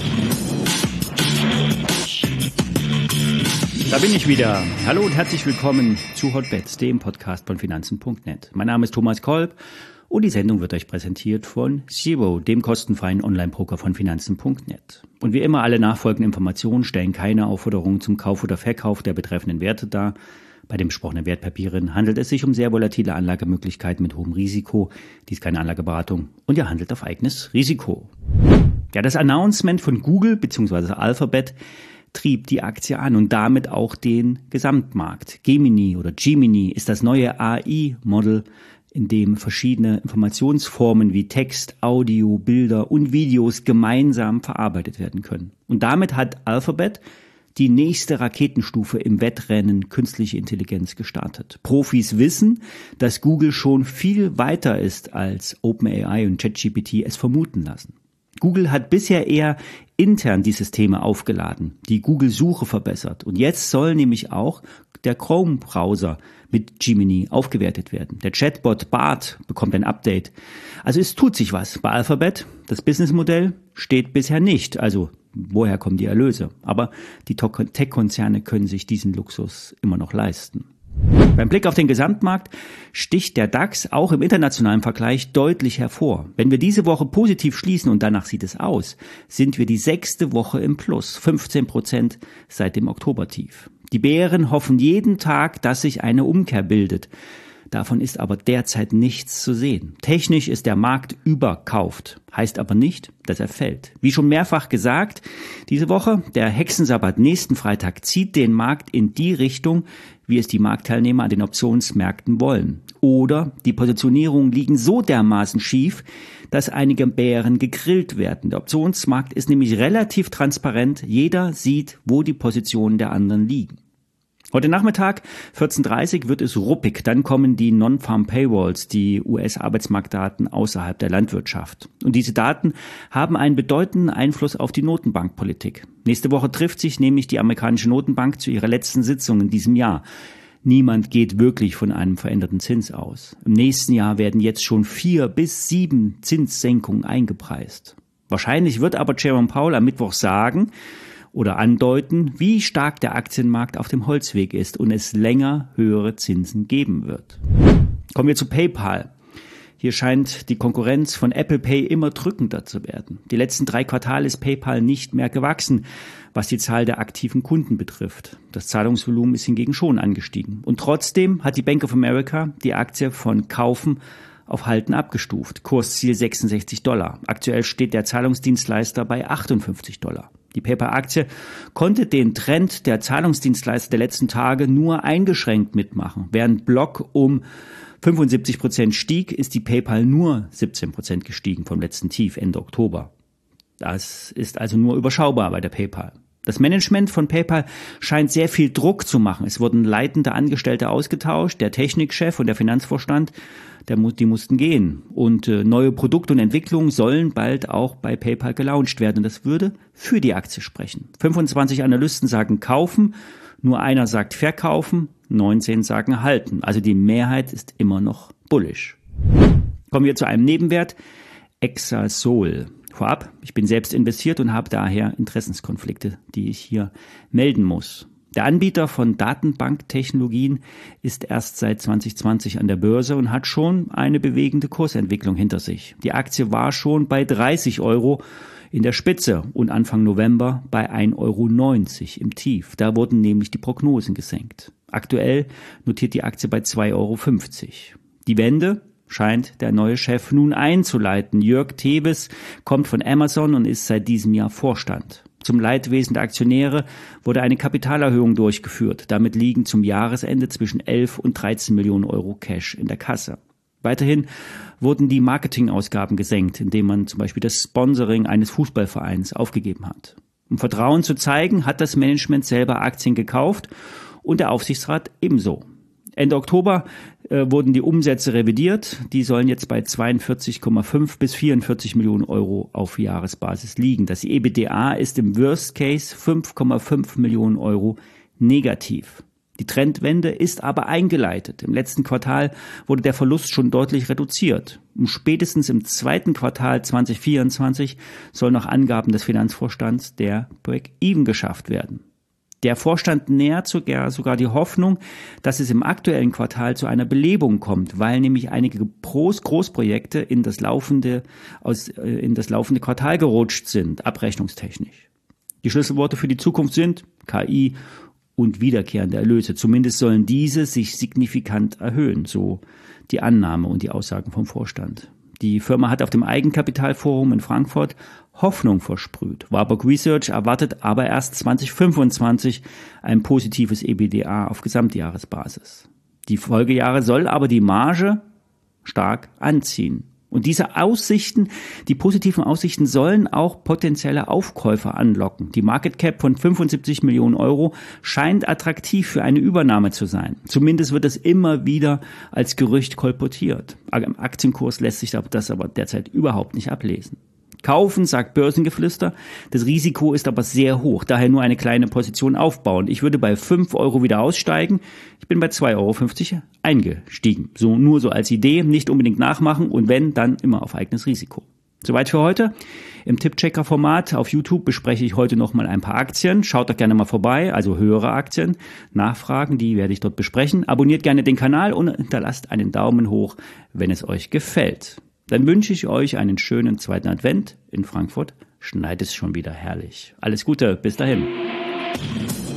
Da bin ich wieder. Hallo und herzlich willkommen zu Hotbets, dem Podcast von Finanzen.net. Mein Name ist Thomas Kolb und die Sendung wird euch präsentiert von Zero, dem kostenfreien Online-Broker von Finanzen.net. Und wie immer, alle nachfolgenden Informationen stellen keine Aufforderung zum Kauf oder Verkauf der betreffenden Werte dar. Bei den besprochenen Wertpapieren handelt es sich um sehr volatile Anlagemöglichkeiten mit hohem Risiko. Dies ist keine Anlageberatung und ihr handelt auf eigenes Risiko. Ja, das Announcement von Google bzw. Alphabet trieb die Aktie an und damit auch den Gesamtmarkt. Gemini ist das neue AI-Modell, in dem verschiedene Informationsformen wie Text, Audio, Bilder und Videos gemeinsam verarbeitet werden können. Und damit hat Alphabet die nächste Raketenstufe im Wettrennen künstliche Intelligenz gestartet. Profis wissen, dass Google schon viel weiter ist, als OpenAI und ChatGPT es vermuten lassen. Google hat bisher eher intern die Systeme aufgeladen, die Google-Suche verbessert. Und jetzt soll nämlich auch der Chrome-Browser mit Gemini aufgewertet werden. Der Chatbot Bart bekommt ein Update. Also es tut sich was. Bei Alphabet, das Businessmodell, steht bisher nicht. Also woher kommen die Erlöse? Aber die Tech-Konzerne können sich diesen Luxus immer noch leisten. Beim Blick auf den Gesamtmarkt sticht der DAX auch im internationalen Vergleich deutlich hervor. Wenn wir diese Woche positiv schließen, und danach sieht es aus, sind wir die 6. Woche im Plus, 15% seit dem Oktobertief. Die Bären hoffen jeden Tag, dass sich eine Umkehr bildet. Davon ist aber derzeit nichts zu sehen. Technisch ist der Markt überkauft, heißt aber nicht, dass er fällt. Wie schon mehrfach gesagt, diese Woche, der Hexensabbat nächsten Freitag, zieht den Markt in die Richtung, wie es die Marktteilnehmer an den Optionsmärkten wollen. Oder die Positionierungen liegen so dermaßen schief, dass einige Bären gegrillt werden. Der Optionsmarkt ist nämlich relativ transparent. Jeder sieht, wo die Positionen der anderen liegen. Heute Nachmittag, 14:30 Uhr, wird es ruppig. Dann kommen die Non-Farm Payrolls, die US-Arbeitsmarktdaten außerhalb der Landwirtschaft. Und diese Daten haben einen bedeutenden Einfluss auf die Notenbankpolitik. Nächste Woche trifft sich nämlich die amerikanische Notenbank zu ihrer letzten Sitzung in diesem Jahr. Niemand geht wirklich von einem veränderten Zins aus. Im nächsten Jahr werden jetzt schon 4 bis 7 Zinssenkungen eingepreist. Wahrscheinlich wird aber Jerome Powell am Mittwoch sagen oder andeuten, wie stark der Aktienmarkt auf dem Holzweg ist und es länger höhere Zinsen geben wird. Kommen wir zu PayPal. Hier scheint die Konkurrenz von Apple Pay immer drückender zu werden. Die letzten 3 Quartale ist PayPal nicht mehr gewachsen, was die Zahl der aktiven Kunden betrifft. Das Zahlungsvolumen ist hingegen schon angestiegen. Und trotzdem hat die Bank of America die Aktie von Kaufen auf Halten abgestuft. Kursziel $66. Aktuell steht der Zahlungsdienstleister bei $58. Die PayPal-Aktie konnte den Trend der Zahlungsdienstleister der letzten Tage nur eingeschränkt mitmachen. Während Block um 75% stieg, ist die PayPal nur 17% gestiegen vom letzten Tief Ende Oktober. Das ist also nur überschaubar bei der PayPal. Das Management von PayPal scheint sehr viel Druck zu machen. Es wurden leitende Angestellte ausgetauscht, der Technikchef und der Finanzvorstand, die mussten gehen. Und neue Produkte und Entwicklungen sollen bald auch bei PayPal gelauncht werden. Und das würde für die Aktie sprechen. 25 Analysten sagen kaufen, nur einer sagt verkaufen, 19 sagen halten. Also die Mehrheit ist immer noch bullish. Kommen wir zu einem Nebenwert, Exasol. Vorab, ich bin selbst investiert und habe daher Interessenskonflikte, die ich hier melden muss. Der Anbieter von Datenbanktechnologien ist erst seit 2020 an der Börse und hat schon eine bewegende Kursentwicklung hinter sich. Die Aktie war schon bei 30 € in der Spitze und Anfang November bei 1,90 € im Tief. Da wurden nämlich die Prognosen gesenkt. Aktuell notiert die Aktie bei 2,50 €. Die Wende scheint der neue Chef nun einzuleiten. Jörg Tewes kommt von Amazon und ist seit diesem Jahr Vorstand. Zum Leidwesen der Aktionäre wurde eine Kapitalerhöhung durchgeführt. Damit liegen zum Jahresende zwischen 11 und 13 Millionen € Cash in der Kasse. Weiterhin wurden die Marketingausgaben gesenkt, indem man zum Beispiel das Sponsoring eines Fußballvereins aufgegeben hat. Um Vertrauen zu zeigen, hat das Management selber Aktien gekauft und der Aufsichtsrat ebenso. Ende Oktober wurden die Umsätze revidiert. Die sollen jetzt bei 42,5 bis 44 Millionen € auf Jahresbasis liegen. Das EBITDA ist im Worst Case 5,5 Millionen € negativ. Die Die Trendwende ist aber eingeleitet. Im letzten Quartal wurde der Verlust schon deutlich reduziert. Und spätestens im zweiten Quartal 2024 soll nach Angaben des Finanzvorstands der Break-Even geschafft werden. Der Vorstand nährt sogar die Hoffnung, dass es im aktuellen Quartal zu einer Belebung kommt, weil nämlich einige Großprojekte in das laufende Quartal gerutscht sind, abrechnungstechnisch. Die Schlüsselworte für die Zukunft sind KI und wiederkehrende Erlöse. Zumindest sollen diese sich signifikant erhöhen, so die Annahme und die Aussagen vom Vorstand. Die Firma hat auf dem Eigenkapitalforum in Frankfurt Hoffnung versprüht. Warburg Research erwartet aber erst 2025 ein positives EBITDA auf Gesamtjahresbasis. Die Folgejahre soll aber die Marge stark anziehen. Und diese Aussichten, die positiven Aussichten, sollen auch potenzielle Aufkäufer anlocken. Die Market Cap von 75 Millionen Euro scheint attraktiv für eine Übernahme zu sein. Zumindest wird es immer wieder als Gerücht kolportiert. Am Aktienkurs lässt sich das aber derzeit überhaupt nicht ablesen. Kaufen, sagt Börsengeflüster. Das Risiko ist aber sehr hoch, daher nur eine kleine Position aufbauen. Ich würde bei 5 Euro wieder aussteigen. Ich bin bei 2,50 Euro eingestiegen. Nur so als Idee, nicht unbedingt nachmachen und wenn, dann immer auf eigenes Risiko. Soweit für heute. Im Tippchecker-Format auf YouTube bespreche ich heute nochmal ein paar Aktien. Schaut doch gerne mal vorbei, also höhere Aktien. Nachfragen, die werde ich dort besprechen. Abonniert gerne den Kanal und hinterlasst einen Daumen hoch, wenn es euch gefällt. Dann wünsche ich euch einen schönen zweiten Advent. In Frankfurt schneit es schon wieder herrlich. Alles Gute, bis dahin.